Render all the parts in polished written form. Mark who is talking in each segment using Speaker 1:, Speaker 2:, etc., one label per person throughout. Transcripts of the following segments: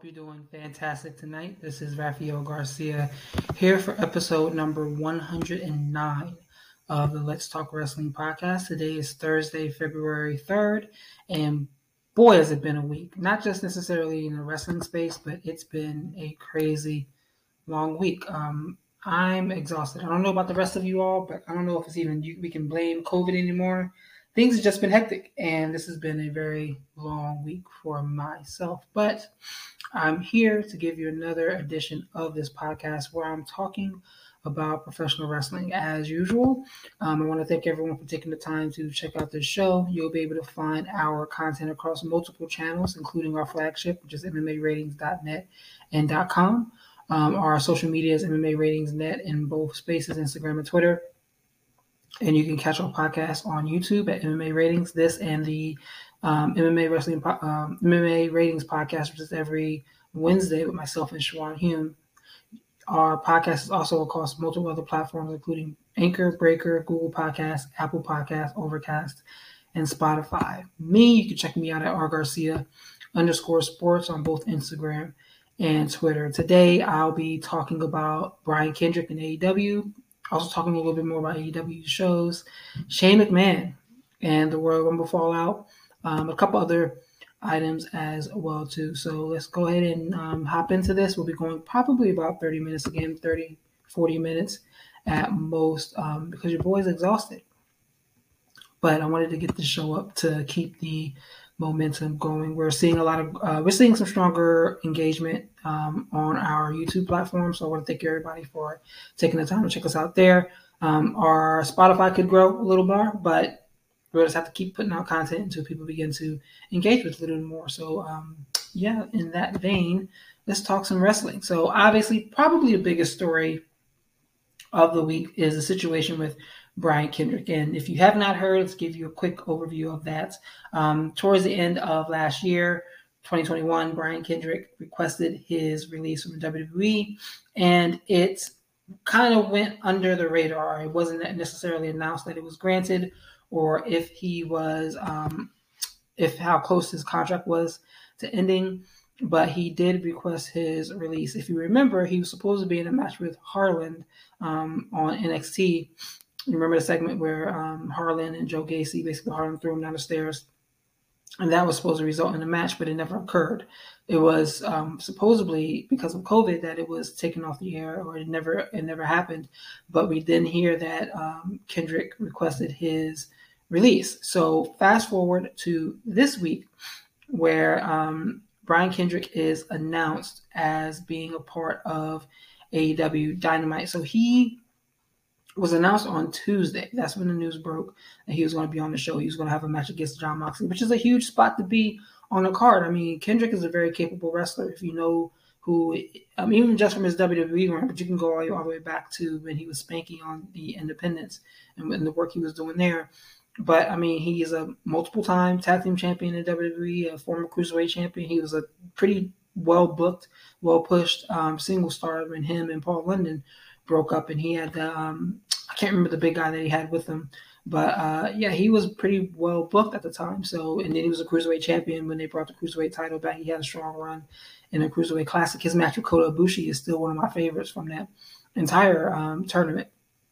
Speaker 1: you're doing fantastic tonight. This is Rafael Garcia here for episode number 109 of the Let's Talk Wrestling podcast. Today is Thursday, February 3rd, and boy, has it been a week. Not just necessarily in the wrestling space, but it's been a crazy long week. I'm exhausted. I don't know about the rest of you all, but I don't know if it's even we can blame COVID anymore. Things have just been hectic, and this has been a very long week for myself. But I'm here to give you another edition of this podcast where I'm talking about professional wrestling as usual. I want to thank everyone for taking the time to check out this show. You'll be able to find our content across multiple channels, including our flagship, which is MMAratings.net and .com. Our social media is MMA Ratings Net in both spaces, Instagram and Twitter. And you can catch our podcast on YouTube at MMA Ratings. This and the MMA Ratings podcast, which is every Wednesday with myself and Shawan Hume. Our podcast is also across multiple other platforms, including Anchor, Breaker, Google Podcasts, Apple Podcasts, Overcast, and Spotify. You can check me out at rgarcia_sports on both Instagram and Twitter. Today, I'll be talking about Brian Kendrick and AEW. Also talking a little bit more about AEW shows, Shane McMahon and the Royal Rumble Fallout, a couple other items as well too. So let's go ahead and hop into this. We'll be going probably about 30 minutes again, 30, 40 minutes at most because your boy's exhausted. But I wanted to get the show up to keep the momentum going. We're seeing some stronger engagement on our YouTube platform. So I want to thank everybody for taking the time to check us out there. Our Spotify could grow a little more, but we'll just have to keep putting out content until people begin to engage with it a little more. So in that vein, let's talk some wrestling. So obviously, probably the biggest story of the week is the situation with Brian Kendrick. And if you have not heard, let's give you a quick overview of that. Towards the end of last year, 2021, Brian Kendrick requested his release from the WWE, and it kind of went under the radar. It wasn't necessarily announced that it was granted or if he was, if how close his contract was to ending, but he did request his release. If you remember, he was supposed to be in a match with Harland on NXT. You remember the segment where Harlan and Joe Gacy, basically Harlan threw him down the stairs, and that was supposed to result in a match, but it never occurred. It was supposedly because of COVID that it was taken off the air, or it never happened. But we didn't hear that Kendrick requested his release. So fast forward to this week, where Brian Kendrick is announced as being a part of AEW Dynamite. So he was announced on Tuesday. That's when the news broke that he was going to be on the show. He was going to have a match against Jon Moxley, which is a huge spot to be on the card. I mean, Kendrick is a very capable wrestler. If you know who, even just from his WWE run, but you can go all the way back to when he was spanking on the Independents and the work he was doing there. But, I mean, he is a multiple-time tag team champion in WWE, a former cruiserweight champion. He was a pretty well-booked, well-pushed single star when him and Paul London broke up, and he had the I can't remember the big guy that he had with him, but he was pretty well booked at the time. So, and then he was a cruiserweight champion when they brought the cruiserweight title back. He had a strong run in a cruiserweight classic. His match with Kota Ibushi is still one of my favorites from that entire tournament.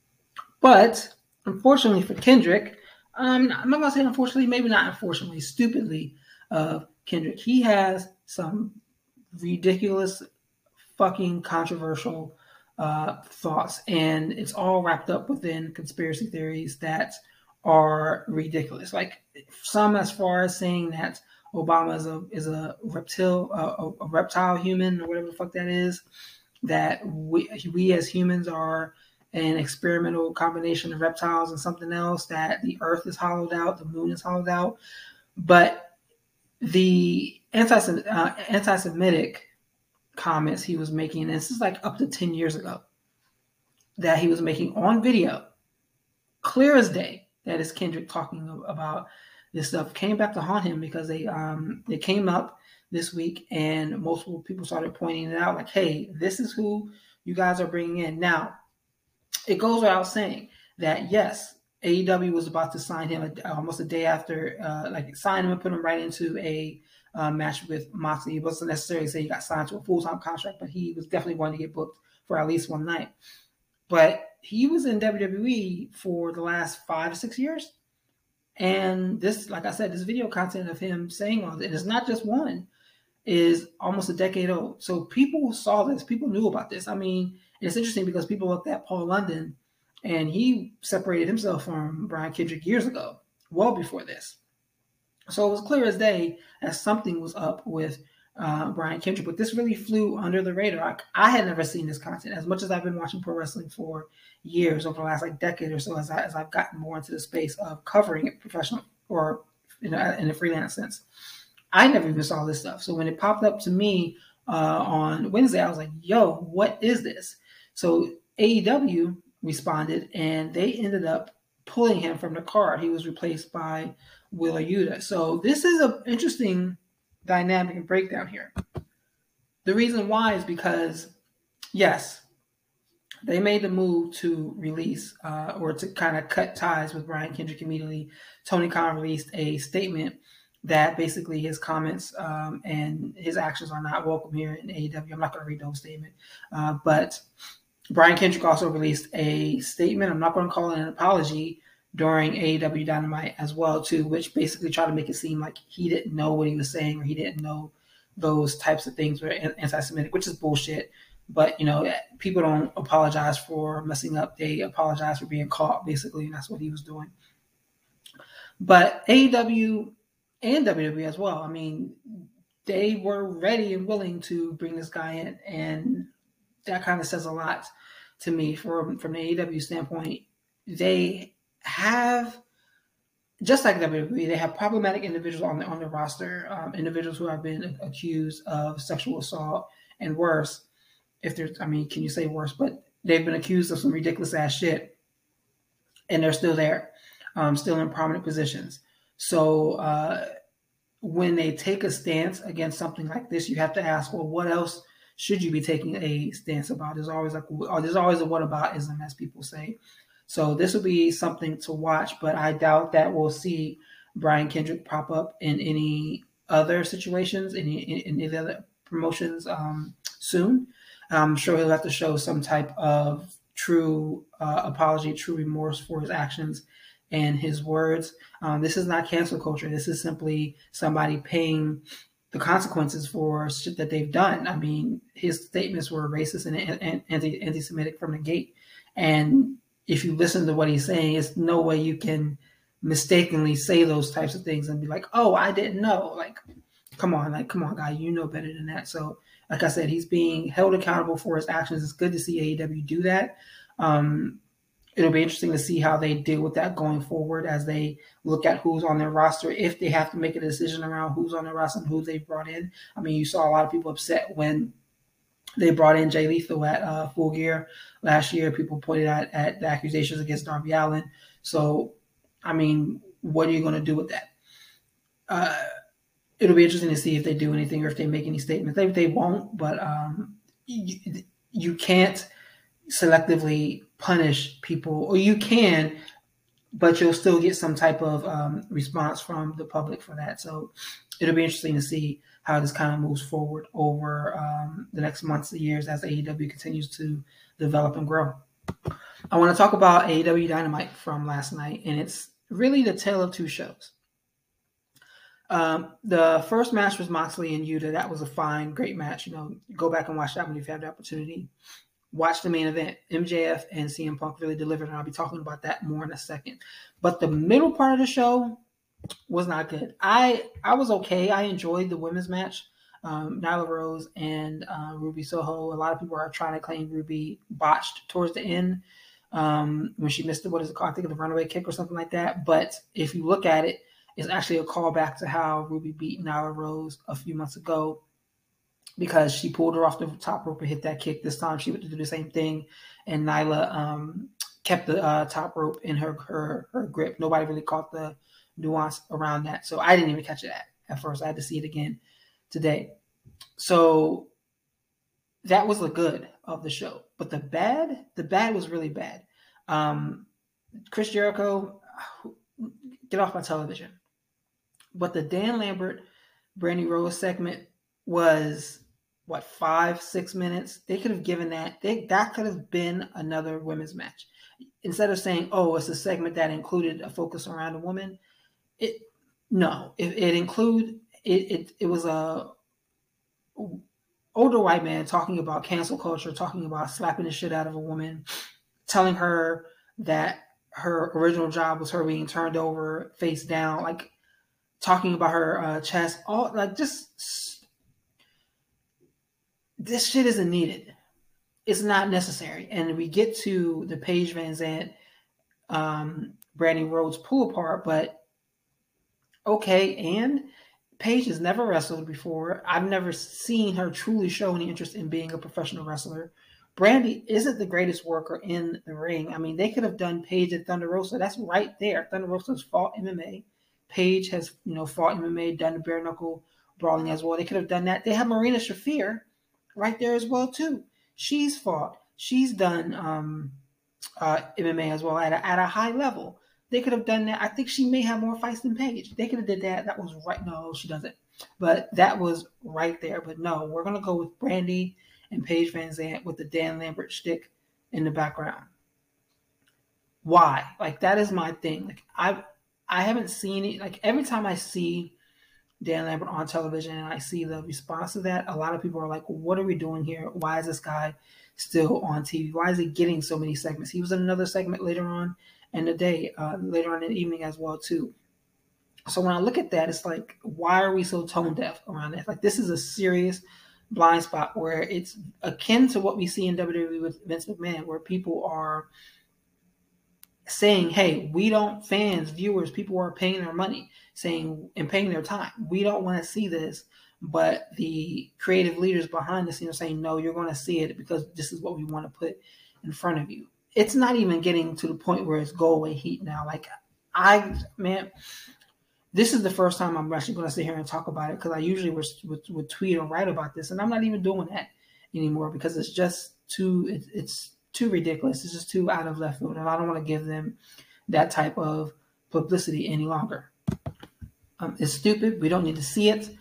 Speaker 1: But unfortunately for Kendrick, I'm not gonna say unfortunately, maybe not unfortunately, stupidly, Kendrick, he has some ridiculous, fucking controversial thoughts, and it's all wrapped up within conspiracy theories that are ridiculous. Like some as far as saying that Obama is a reptile human, or whatever the fuck that is, that we as humans are an experimental combination of reptiles and something else, that the earth is hollowed out, the moon is hollowed out. But the anti-Semitic comments he was making, and this is like up to 10 years ago, that he was making on video, clear as day, that is Kendrick talking about this stuff, came back to haunt him because they came up this week and multiple people started pointing it out, like, hey, this is who you guys are bringing in. Now, it goes without saying that, yes, AEW was about to sign him almost a day after, sign him and put him right into a match with Moxley. He wasn't necessarily saying he got signed to a full-time contract, but he was definitely going to get booked for at least one night. But he was in WWE for the last 5 or 6 years. And this, like I said, this video content of him saying all this, and it's not just one, is almost a decade old. So people saw this. People knew about this. I mean, it's interesting because people looked at Paul London, and he separated himself from Brian Kendrick years ago, well before this. So it was clear as day that something was up with Brian Kendrick, but this really flew under the radar. I had never seen this content as much as I've been watching pro wrestling for years, over the last decade or so, as I've gotten more into the space of covering it professional or in a freelance sense. I never even saw this stuff. So when it popped up to me on Wednesday, I was like, yo, what is this? So AEW responded, and they ended up pulling him from the card. He was replaced by Wheeler Yuta. So this is an interesting dynamic and breakdown here. The reason why is because, yes, they made the move to release or to kind of cut ties with Brian Kendrick immediately. Tony Khan released a statement that basically his comments and his actions are not welcome here in AEW. I'm not going to read the whole statement. But Brian Kendrick also released a statement. I'm not going to call it an apology during AEW Dynamite as well, too, which basically tried to make it seem like he didn't know what he was saying or he didn't know those types of things were anti-Semitic, which is bullshit. But, you know, people don't apologize for messing up. They apologize for being caught, basically, and that's what he was doing. But AEW and WWE as well, I mean, they were ready and willing to bring this guy in, and that kind of says a lot to me from the AEW standpoint. They have, just like WWE, they have problematic individuals on the roster, individuals who have been accused of sexual assault and worse. If there's, I mean, can you say worse? But they've been accused of some ridiculous ass shit, and they're still there, still in prominent positions. So when they take a stance against something like this, you have to ask, well, what else should you be taking a stance about? There's always a whataboutism, as people say. So this will be something to watch, but I doubt that we'll see Brian Kendrick pop up in any other situations, in any other promotions soon. I'm sure he'll have to show some type of true apology, true remorse for his actions and his words. This is not cancel culture. This is simply somebody paying the consequences for shit that they've done. I mean, his statements were racist and anti-Semitic from the gate. And if you listen to what he's saying, it's no way you can mistakenly say those types of things and be like, oh, I didn't know. Like, come on, guy, you know better than that. So, like I said, he's being held accountable for his actions. It's good to see AEW do that. It'll be interesting to see how they deal with that going forward as they look at who's on their roster, if they have to make a decision around who's on their roster and who they brought in. I mean, you saw a lot of people upset when they brought in Jay Lethal at Full Gear last year. People pointed out at the accusations against Darby Allin. So, I mean, what are you going to do with that? It'll be interesting to see if they do anything or if they make any statements. They won't, but you can't selectively punish people, or you can, but you'll still get some type of response from the public for that. So it'll be interesting to see how this kind of moves forward over the next months and years as AEW continues to develop and grow. I want to talk about AEW Dynamite from last night, and it's really the tale of two shows. The first match was Moxley and Yuta. That was a fine, great match. You know, go back and watch that when you've had the opportunity. Watch the main event. MJF and CM Punk really delivered, and I'll be talking about that more in a second. But the middle part of the show was not good. I was okay. I enjoyed the women's match. Nyla Rose and Ruby Soho. A lot of people are trying to claim Ruby botched towards the end when she missed what is it called? I think the runaway kick or something like that. But if you look at it, it's actually a callback to how Ruby beat Nyla Rose a few months ago, because she pulled her off the top rope and hit that kick. This time she would do the same thing, and Nyla kept the top rope in her grip. Nobody really caught the nuance around that. So I didn't even catch it at first. I had to see it again today. So that was the good of the show. But the bad was really bad. Chris Jericho, get off my television. But the Dan Lambert Brandy Rose segment was what 5-6 minutes. They could have given that. That could have been another women's match instead of saying, "Oh, it's a segment that included a focus around a woman." It no, it include it was a older white man talking about cancel culture, talking about slapping the shit out of a woman, telling her that her original job was her being turned over face down, like talking about her chest, all like just this shit isn't needed. It's not necessary. And we get to the Paige Van Zant, Brandy Rhodes pull apart, but okay, and Paige has never wrestled before. I've never seen her truly show any interest in being a professional wrestler. Brandy isn't the greatest worker in the ring. I mean, they could have done Paige and Thunder Rosa. That's right there. Thunder Rosa's fought MMA. Paige has, fought MMA, done the bare knuckle brawling as well. They could have done that. They have Marina Shafir right there as well too. She's fought. She's done MMA as well at a high level. They could have done that. I think she may have more fights than Paige. They could have did that. That was right. No, she doesn't. But that was right there. But no, we're gonna go with Brandy and Paige Van Zant with the Dan Lambert shtick in the background. Why? Like that is my thing. Like I haven't seen it. Like every time I see Dan Lambert on television and I see the response to that, a lot of people are like, well, what are we doing here? Why is this guy still on TV? Why is he getting so many segments? He was in another segment later on in the day, later on in the evening as well too. So when I look at that, it's like, why are we so tone deaf around that? Like this is a serious blind spot where it's akin to what we see in WWE with Vince McMahon, where people are saying, hey, we don't, fans, viewers, people are paying their money, saying and paying their time. We don't want to see this. But the creative leaders behind the scenes are saying, no, you're going to see it because this is what we want to put in front of you. It's not even getting to the point where it's go away heat now. Like, this is the first time I'm actually going to sit here and talk about it because I usually would tweet or write about this, and I'm not even doing that anymore because it's just it's too ridiculous. It's just too out of left field, and I don't want to give them that type of publicity any longer. It's stupid. We don't need to see it.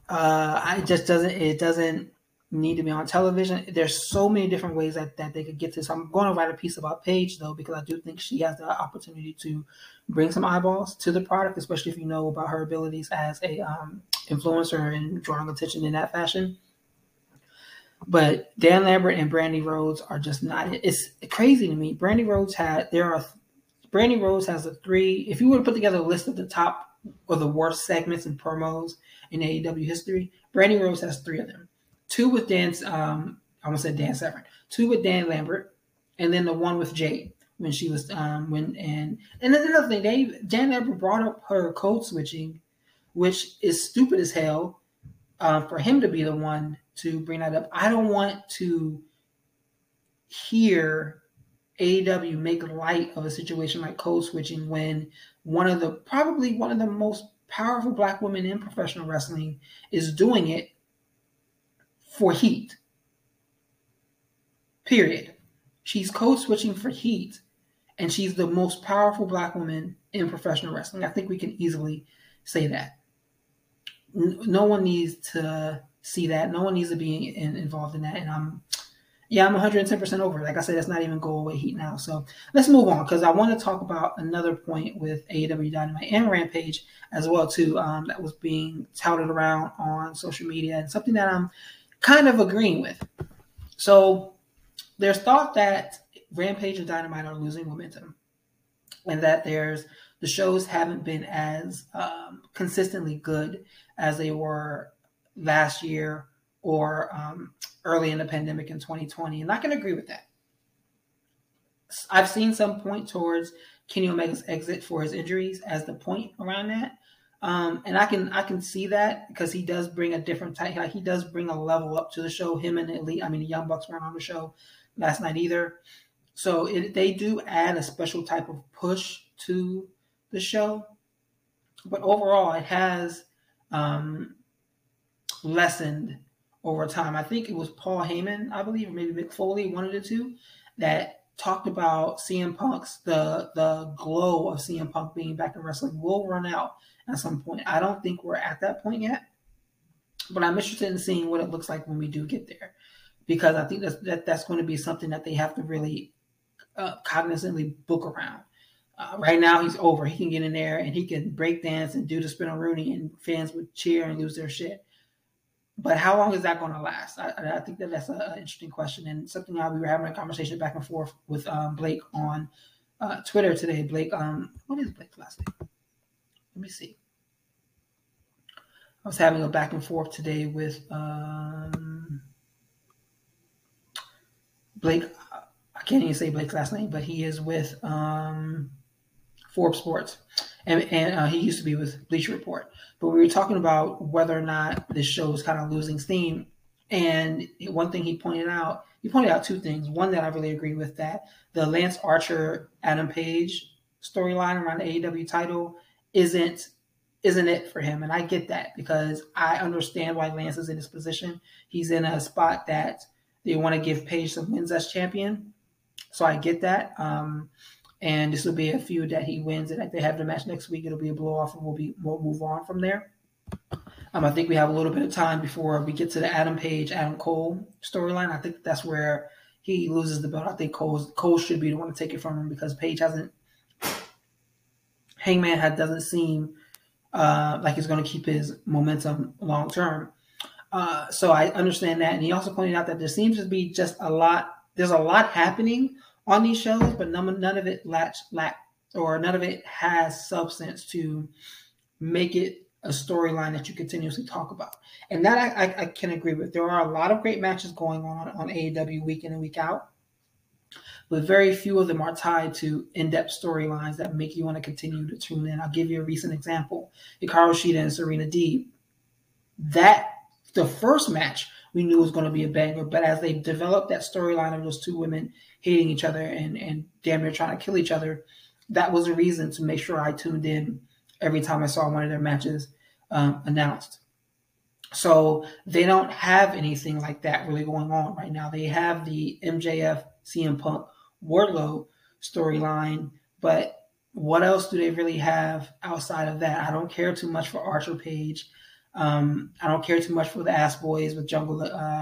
Speaker 1: It doesn't need to be on television. There's so many different ways that they could get this. I'm going to write a piece about Paige though, because I do think she has the opportunity to bring some eyeballs to the product, especially if you know about her abilities as a influencer and drawing attention in that fashion. But Dan Lambert and Brandy Rhodes are just not. It's crazy to me. Brandy Rhodes has the three. If you were to put together a list of the top or the worst segments and promos in AEW history, Brandy Rhodes has three of them. Two with Dan, I almost said Dan Severn. Two with Dan Lambert, and then the one with Jade when she was and then another thing. Dan Lambert brought up her code switching, which is stupid as hell. For him to be the one to bring that up, I don't want to hear AEW make light of a situation like code switching when probably one of the most powerful black women in professional wrestling is doing it for heat. Period. She's code switching for heat, and she's the most powerful black woman in professional wrestling. I think we can easily say that. No one needs to see that. No one needs to be involved in that. And I'm 110% over it. Like I said, that's not even go away heat now. So let's move on because I want to talk about another point with AEW Dynamite and Rampage as well too. That was being touted around on social media and something that I'm kind of agreeing with. So there's thought that Rampage and Dynamite are losing momentum, and that the shows haven't been as consistently good as they were last year or early in the pandemic in 2020. And I can agree with that. I've seen some point towards Kenny Omega's exit for his injuries as the point around that. And I can see that because he does bring a different type. Like he does bring a level up to the show. Him and the Young Bucks weren't on the show last night either. So they do add a special type of push to the show. But overall, it has lessened over time. I think it was Paul Heyman, I believe, or maybe Mick Foley, one of the two, that talked about CM Punk's, the glow of CM Punk being back in wrestling will run out at some point. I don't think we're at that point yet. But I'm interested in seeing what it looks like when we do get there, because I think that's going to be something that they have to really cognizantly book around. Right now, he's over. He can get in there and he can break dance and do the spin on Rooney, and fans would cheer and lose their shit. But how long is that going to last? I think that's an interesting question, and something we were having a conversation back and forth with Blake on Twitter today. Blake, what is Blake's last name? Let me see. I was having a back and forth today with Blake. I can't even say Blake's last name, but he is with Forbes Sports, and he used to be with Bleacher Report. But we were talking about whether or not this show is kind of losing steam. And one thing he pointed out two things. One that I really agree with, that the Lance Archer, Adam Page storyline around the AEW title isn't it for him. And I get that, because I understand why Lance is in this position. He's in a spot that they want to give Page some wins as champion. So I get that. And this will be a feud that he wins. And if they have the match next week, it'll be a blow off, and we'll move on from there. I think we have a little bit of time before we get to the Adam Page, Adam Cole storyline. I think that's where he loses the belt. I think Cole should be the one to take it from him, because Page Hangman doesn't seem like he's going to keep his momentum long term. So I understand that. And he also pointed out that there seems to be there's a lot happening on these shows, but none of it none of it has substance to make it a storyline that you continuously talk about. And that I can agree with. There are a lot of great matches going on AEW week in and week out, but very few of them are tied to in-depth storylines that make you want to continue to tune in. I'll give you a recent example. Hikaru Shida and Serena Deeb. The first match we knew was going to be a banger, but as they developed that storyline of those two women hating each other and damn near trying to kill each other, that was a reason to make sure I tuned in every time I saw one of their matches announced. So they don't have anything like that really going on right now. They have the MJF, CM Punk, Wardlow storyline, but what else do they really have outside of that? I don't care too much for Archer Page. I don't care too much for the Ass Boys with Jungle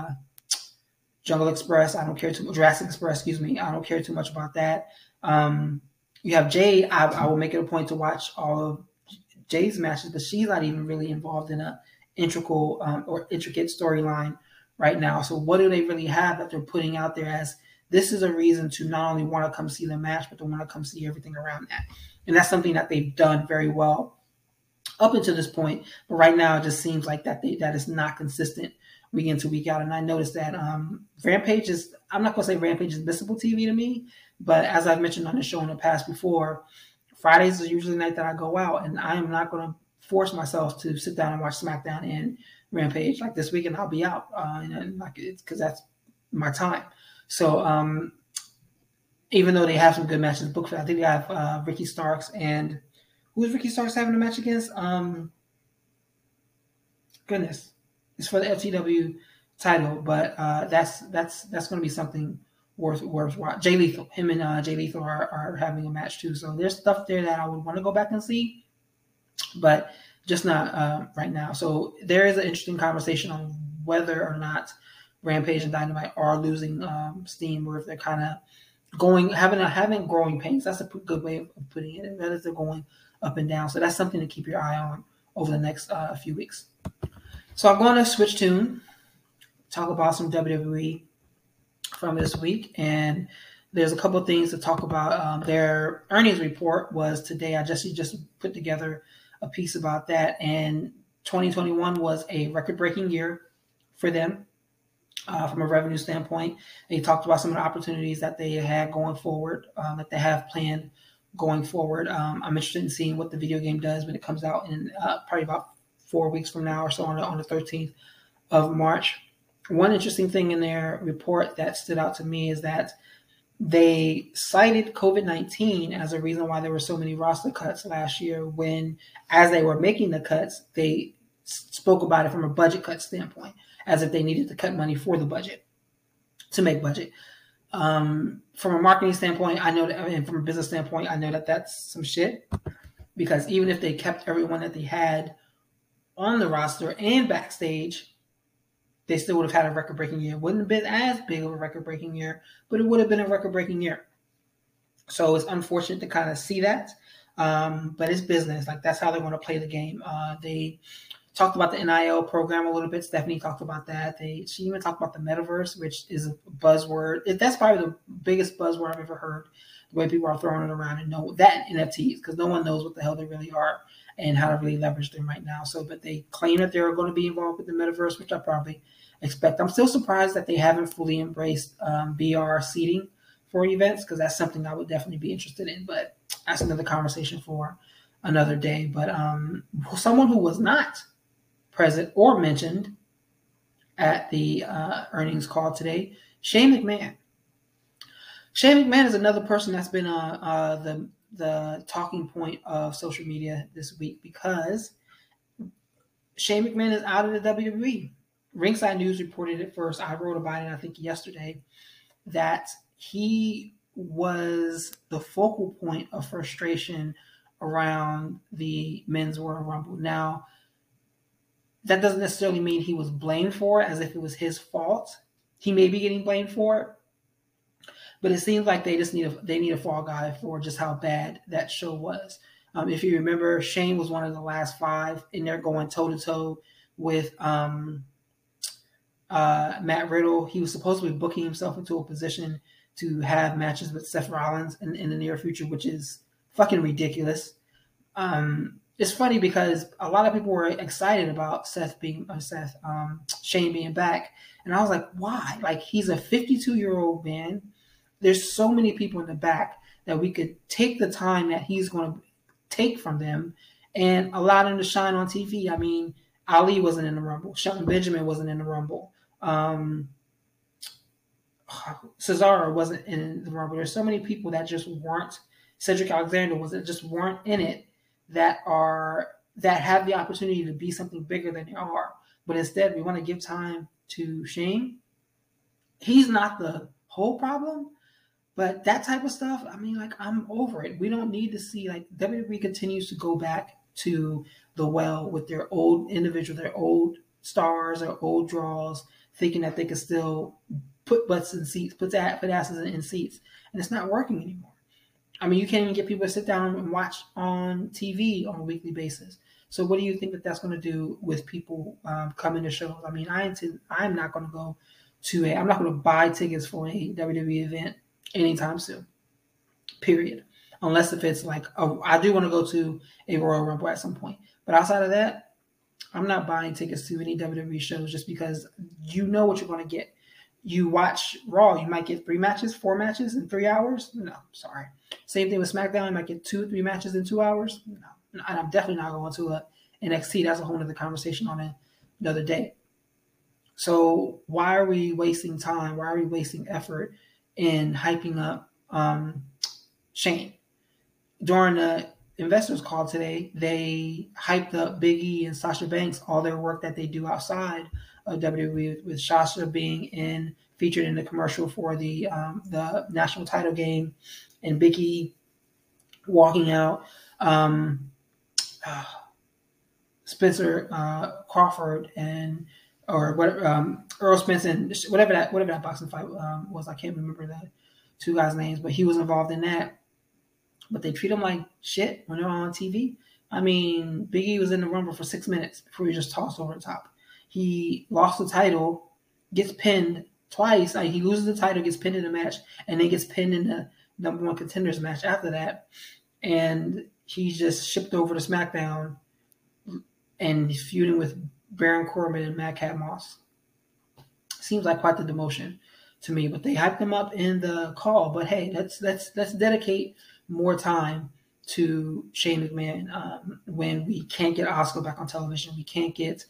Speaker 1: Express. I don't care too much. Jurassic Express, excuse me. I don't care too much about that. You have Jade. I will make it a point to watch all of Jade's matches, but she's not even really involved in a intricate storyline right now. So what do they really have that they're putting out there as this is a reason to not only want to come see the match, but to want to come see everything around that? And that's something that they've done very well up until this point. But right now, it just seems like that is not consistent week in to week out. And I noticed that Rampage is, I'm not going to say Rampage is missable TV to me, but as I've mentioned on the show in the past before, Fridays is usually the night that I go out, and I am not going to force myself to sit down and watch SmackDown and Rampage. Like this weekend, I'll be out, because that's my time. So even though they have some good matches booked for, I think they have Ricky Starks, and who is Ricky Starks having a match against? Goodness, it's for the FTW title, but that's going to be something worth watching. Jay Lethal, him and Jay Lethal are having a match too. So there's stuff there that I would want to go back and see, but just not right now. So there is an interesting conversation on whether or not Rampage and Dynamite are losing steam, or if they're kind of having growing pains. That's a good way of putting it. That is, they're going up and down. So that's something to keep your eye on over the next few weeks. So I'm going to switch tune, talk about some WWE from this week, and there's a couple of things to talk about. Their earnings report was today. I just put together a piece about that, and 2021 was a record-breaking year for them from a revenue standpoint. They talked about some of the opportunities that they had going forward, that they have planned going forward. I'm interested in seeing what the video game does when it comes out in probably about 4 weeks from now or so, on the 13th of March. One interesting thing in their report that stood out to me is that they cited COVID-19 as a reason why there were so many roster cuts last year, when, as they were making the cuts, they spoke about it from a budget cut standpoint, as if they needed to cut money for the budget, to make budget. From a marketing standpoint, I know that, and from a business standpoint, I know that that's some shit, because even if they kept everyone that they had on the roster and backstage, they still would have had a record-breaking year. Wouldn't have been as big of a record-breaking year, but it would have been a record-breaking year. So it's unfortunate to kind of see that, but it's business. Like, that's how they want to play the game. They talked about the NIL program a little bit. Stephanie talked about that. She even talked about the metaverse, which is a buzzword. That's probably the biggest buzzword I've ever heard. The way people are throwing it around, and know that NFTs, because no one knows what the hell they really are and how to really leverage them right now. So, but they claim that they're going to be involved with the metaverse, which I probably expect. I'm still surprised that they haven't fully embraced VR seating for events, because that's something I would definitely be interested in. But that's another conversation for another day. But someone who was not present or mentioned at the earnings call today, Shane McMahon. Shane McMahon is another person that's been the talking point of social media this week, because Shane McMahon is out of the WWE. Ringside News reported it first. I wrote about it, I think, yesterday, that he was the focal point of frustration around the Men's Royal Rumble. Now, that doesn't necessarily mean he was blamed for it, as if it was his fault. He may be getting blamed for it, but it seems like they need a fall guy for just how bad that show was. If you remember, Shane was one of the last 5 in there going toe-to-toe with Matt Riddle. He was supposed to be booking himself into a position to have matches with Seth Rollins in the near future, which is fucking ridiculous. It's funny because a lot of people were excited about Shane being back, and I was like, why? Like, he's a 52-year-old man. There's so many people in the back that we could take the time that he's going to take from them and allow them to shine on TV. I mean, Ali wasn't in the Rumble. Shelton Benjamin wasn't in the Rumble. Cesaro wasn't in the Rumble. There's so many people that just weren't. Cedric Alexander just weren't in it, that have the opportunity to be something bigger than they are. But instead, we want to give time to Shane. He's not the whole problem, but that type of stuff, I mean, like, I'm over it. We don't need to see, like, WWE continues to go back to the well with their old individual, their old stars, their old draws, thinking that they can still put butts in seats, put asses in seats, and it's not working anymore. I mean, you can't even get people to sit down and watch on TV on a weekly basis. So what do you think that that's going to do with people coming to shows? I mean, I'm not going to go I'm not going to buy tickets for a WWE event anytime soon, period. Unless if it's like, I do want to go to a Royal Rumble at some point. But outside of that, I'm not buying tickets to any WWE shows, just because you know what you're going to get. You watch Raw, you might get 3 matches, 4 matches in 3 hours. No, sorry. Same thing with SmackDown. You might get 2 or 3 matches in 2 hours. No, and I'm definitely not going to a NXT. That's a whole other conversation on another day. So why are we wasting time? Why are we wasting effort in hyping up Shane? During the investors call today, they hyped up Big E and Sasha Banks, all their work that they do outside of WWE, with Sasha being featured in the commercial for the national title game, and Big E walking out. Spencer Crawford or whatever, Earl Spence, and whatever that boxing fight was. I can't remember the 2 guys' names, but he was involved in that. But they treat him like shit when they're on TV. I mean, Big E was in the Rumble for 6 minutes before he just tossed over the top. He lost the title, gets pinned twice. Like, he loses the title, gets pinned in a match, and then gets pinned in the number 1 contenders match after that. And he's just shipped over to SmackDown, and he's feuding with Baron Corbin and Madcap Moss. Seems like quite the demotion to me, but they hyped him up in the call. But hey, let's dedicate more time to Shane McMahon when we can't get Asuka back on television. We can't get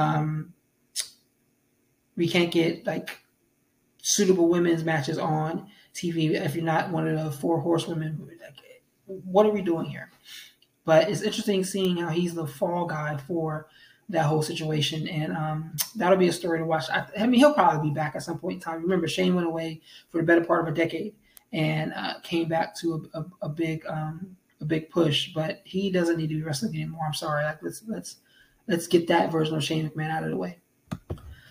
Speaker 1: like suitable women's matches on TV if you're not one of the 4 horsewomen. Like, what are we doing here? But it's interesting seeing how he's the fall guy for that whole situation, and that'll be a story to watch. I mean, he'll probably be back at some point in time. Remember, Shane went away for the better part of a decade and came back to a big push, but he doesn't need to be wrestling anymore. I'm sorry. Like, let's get that version of Shane McMahon out of the way.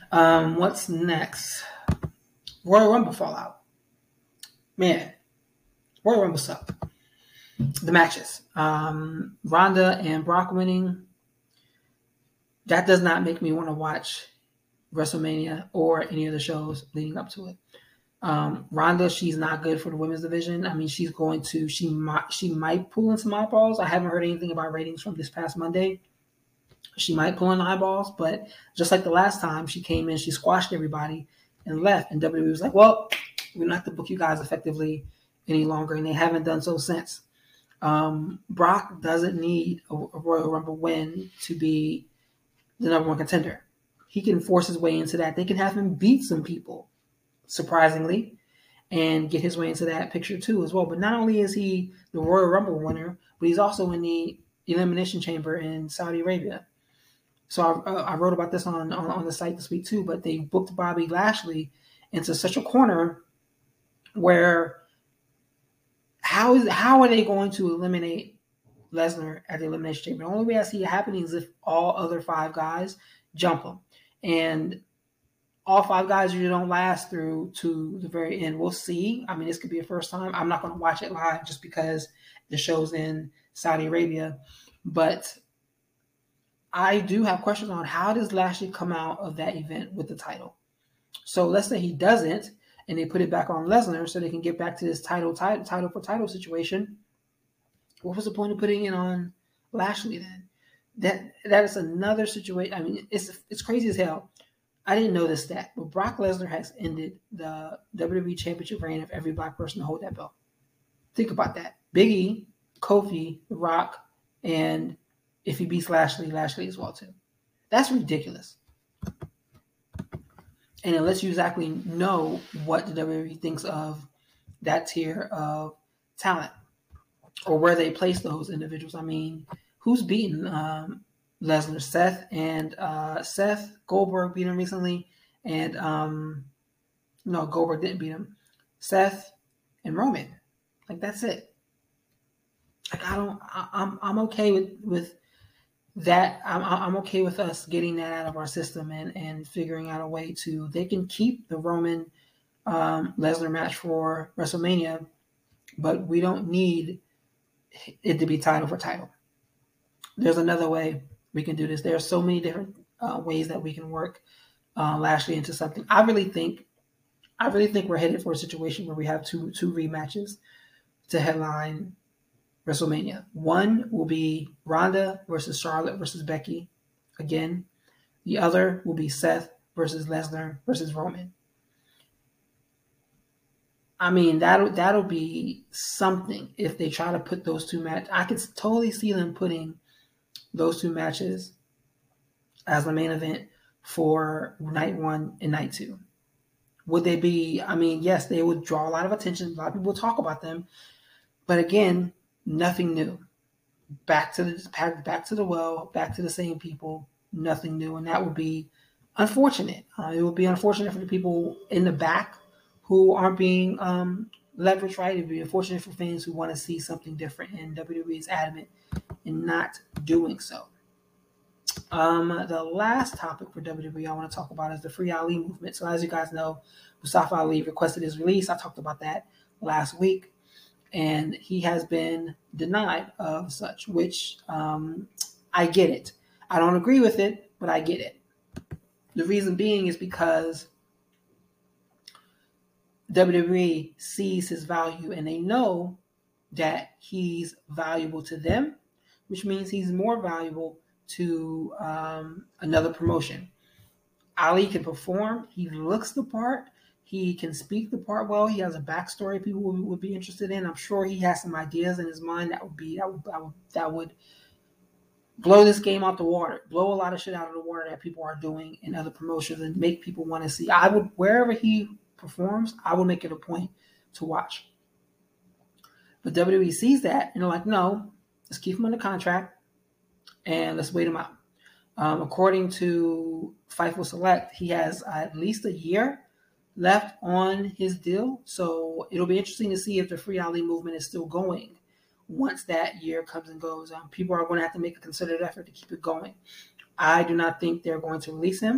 Speaker 1: What's next? Royal Rumble fallout. Man, Royal Rumble sucked. The matches. Ronda and Brock winning. That does not make me want to watch WrestleMania or any of the shows leading up to it. Ronda, she's not good for the women's division. I mean, she might pull in some eyeballs. I haven't heard anything about ratings from this past Monday. She might pull in eyeballs, but just like the last time, she came in, she squashed everybody and left. And WWE was like, well, we don't have to book you guys effectively any longer. And they haven't done so since. Brock doesn't need a Royal Rumble win to be the number one contender. He can force his way into that. They can have him beat some people, surprisingly, and get his way into that picture too as well. But not only is he the Royal Rumble winner, but he's also in the Elimination Chamber in Saudi Arabia. So I wrote about this on the site this week too, but they booked Bobby Lashley into such a corner where how are they going to eliminate Lesnar at the Elimination Chamber? The only way I see it happening is if all other 5 guys jump him. And all 5 guys usually don't last through to the very end. We'll see. I mean, this could be a first time. I'm not going to watch it live just because the show's in Saudi Arabia. But I do have questions on how does Lashley come out of that event with the title. So let's say he doesn't, and they put it back on Lesnar so they can get back to this title for title situation. What was the point of putting it on Lashley then? That is another situation. I mean, it's crazy as hell. I didn't know this stat, but Brock Lesnar has ended the WWE Championship reign of every black person to hold that belt. Think about that. Big E, Kofi, The Rock, and if he beats Lashley as well too. That's ridiculous. And it lets you exactly know what the WWE thinks of that tier of talent or where they place those individuals. I mean, who's beaten Lesnar? Seth Goldberg beat him recently, and no, Goldberg didn't beat him. Seth and Roman, like that's it. Like I'm okay with that. I'm okay with us getting that out of our system and figuring out a way to. They can keep the Roman Lesnar match for WrestleMania, but we don't need it to be title for title. There's another way we can do this. There are so many different ways that we can work Lashley into something. I really think we're headed for a situation where we have two rematches to headline WrestleMania. One will be Ronda versus Charlotte versus Becky again. The other will be Seth versus Lesnar versus Roman. I mean, that'll be something if they try to put those 2 matches. I could totally see them putting those 2 matches as the main event for night 1 and night 2. Would they be? I mean, yes, they would draw a lot of attention. A lot of people will talk about them, but again, nothing new. Back to the well, back to the same people. Nothing new, and that would be unfortunate. It would be unfortunate for the people in the back who aren't being leveraged right. It would be unfortunate for fans who want to see something different, and WWE is adamant in not doing so. The last topic for WWE I want to talk about is the Free Ali movement. So as you guys know, Mustafa Ali requested his release. I talked about that last week, and he has been denied of such, which I get it. I don't agree with it, but I get it. The reason being is because WWE sees his value and they know that he's valuable to them, which means he's more valuable to another promotion. Ali can perform. He looks the part. He can speak the part well. He has a backstory people would be interested in. I'm sure he has some ideas in his mind that would blow this game out the water, blow a lot of shit out of the water that people are doing in other promotions and make people want to see. I would, wherever he performs, I would make it a point to watch. But WWE sees that and they're like, no, let's keep him under contract and let's wait him out. According to Fightful Select, he has at least a year left on his deal. So it'll be interesting to see if the Free Ali movement is still going once that year comes and goes. People are going to have to make a concerted effort to keep it going. I do not think they're going to release him,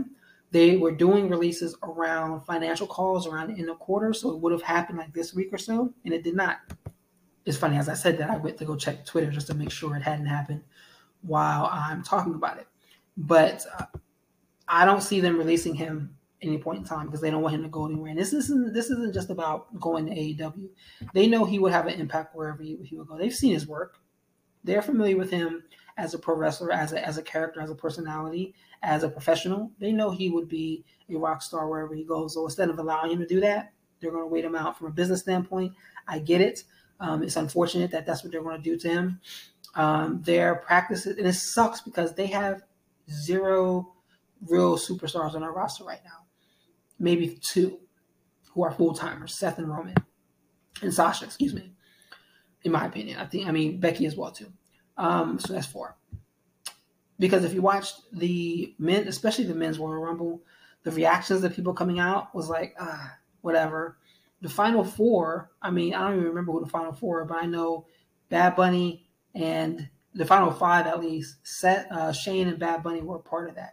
Speaker 1: They were doing releases around financial calls around the end of quarter, so it would have happened like this week or so, and it did not. It's funny, as I said that, I went to go check Twitter just to make sure it hadn't happened while I'm talking about it. But I don't see them releasing him any point in time because they don't want him to go anywhere. And this isn't just about going to AEW. They know he would have an impact wherever he would go. They've seen his work. They're familiar with him as a pro wrestler, as a character, as a personality, as a professional. They know he would be a rock star wherever he goes. So instead of allowing him to do that, they're going to wait him out. From a business standpoint, I get it. It's unfortunate that that's what they're going to do to him. Their practices, and it sucks because they have zero real superstars on our roster right now. Maybe two who are full-timers, Seth and Roman. And Sasha, excuse me. In my opinion. I mean, Becky as well, too. So that's 4. Because if you watched the men, especially the men's Royal Rumble, the reactions of people coming out was like, whatever. The final 4, I mean, I don't even remember who the final 4 are, but I know Bad Bunny and the final 5 at least, Shane and Bad Bunny were a part of that.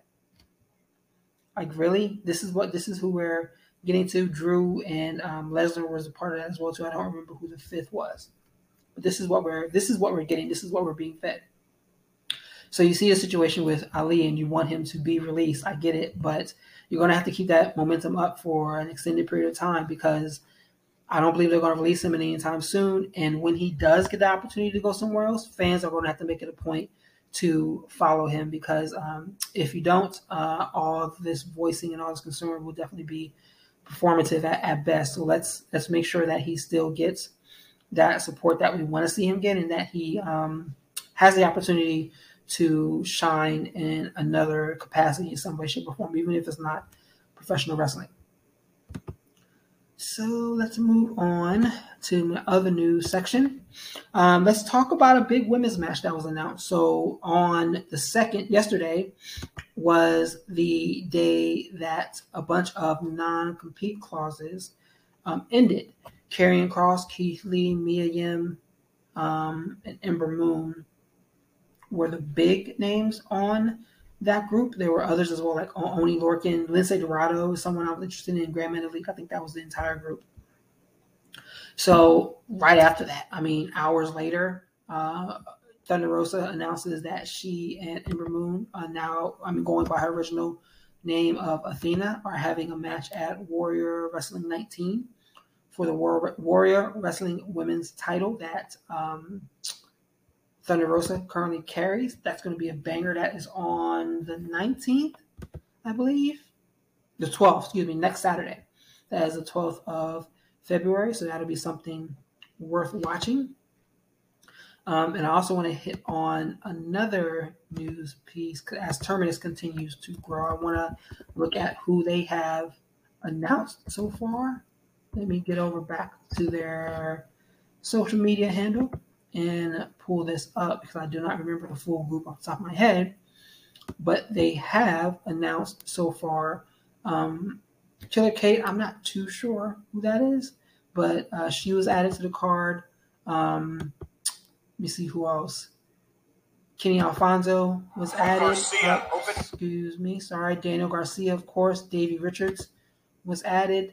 Speaker 1: Like, really? This is who we're getting to. Drew and Lesnar was a part of that as well too. I don't remember who the 5th was. But this is what we're getting. This is what we're being fed. So you see a situation with Ali and you want him to be released. I get it, but you're going to have to keep that momentum up for an extended period of time because I don't believe they're going to release him anytime soon. And when he does get the opportunity to go somewhere else, fans are going to have to make it a point to follow him because if you don't, all of this voicing and all this concern will definitely be performative at best. So let's make sure that he still gets that support that we want to see him get and that he has the opportunity to shine in another capacity in some way, shape, or form, even if it's not professional wrestling. So let's move on to my other news section. Let's talk about a big women's match that was announced. So on the 2nd, yesterday, was the day that a bunch of non-compete clauses ended. Karrion Kross, Keith Lee, Mia Yim, and Ember Moon were the big names on that group. There were others as well, like Oni Lorcan, Lince Dorado is someone I was interested in, Grand Metalik. I think that was the entire group. So right after that, I mean, hours later, Thunder Rosa announces that she and Ember Moon are now, going by her original name of Athena, are having a match at Warrior Wrestling 19 for the Warrior Wrestling Women's title that Thunder Rosa currently carries. That's going to be a banger. That is on the 19th, I believe. The 12th, next Saturday. That is the 12th of February, so that'll be something worth watching. And I also want to hit on another news piece as Terminus continues to grow. I want to look at who they have announced so far. Let me get over back to their social media handle and pull this up because I do not remember the full group off the top of my head. But they have announced so far Killer Kate. I'm not too sure who that is, but she was added to the card. Let me see who else. Kenny Alfonso was added. Excuse me. Sorry. Daniel Garcia, of course. Davey Richards was added.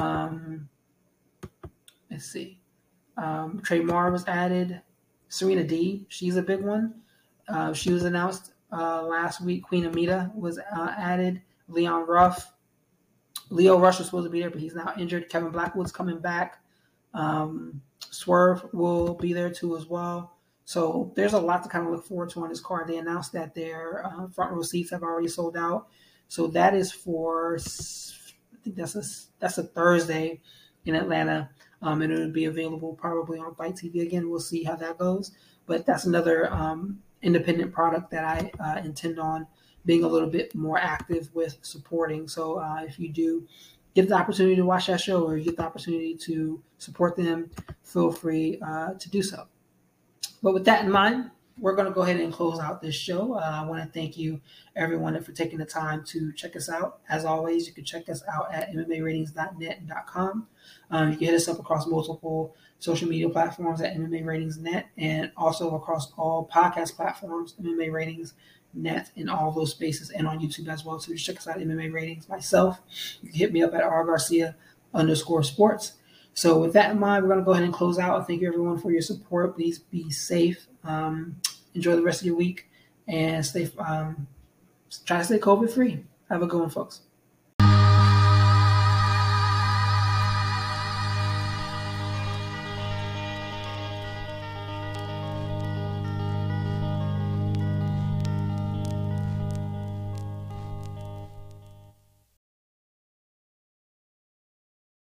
Speaker 1: Let's see. Trey Marr was added. Serena D, she's a big one. She was announced last week. Queen Amita was added. Leon Ruff. Leo Rush was supposed to be there, but he's now injured. Kevin Blackwood's coming back. Swerve will be there too as well. So there's a lot to kind of look forward to on this card. They announced that their front row seats have already sold out. So that is for, I think that's a Thursday in Atlanta. And it will be available probably on Fight TV again. We'll see how that goes. But that's another independent product that I intend on being a little bit more active with supporting. So if you do get the opportunity to watch that show or you get the opportunity to support them, feel free to do so. But with that in mind, we're going to go ahead and close out this show. I want to thank you, everyone, for taking the time to check us out. As always, you can check us out at MMAratings.net and .com. You can hit us up across multiple social media platforms at MMA Ratings Net and also across all podcast platforms, MMA Ratings net in all those spaces and on YouTube as well. So just check us out, MMA Ratings. Myself, you can hit me up at rgarcia_sports. So with that in mind, we're going to go ahead and close out. Thank you everyone for your support. Please be safe. Enjoy the rest of your week and try to stay COVID free. Have a good one, folks.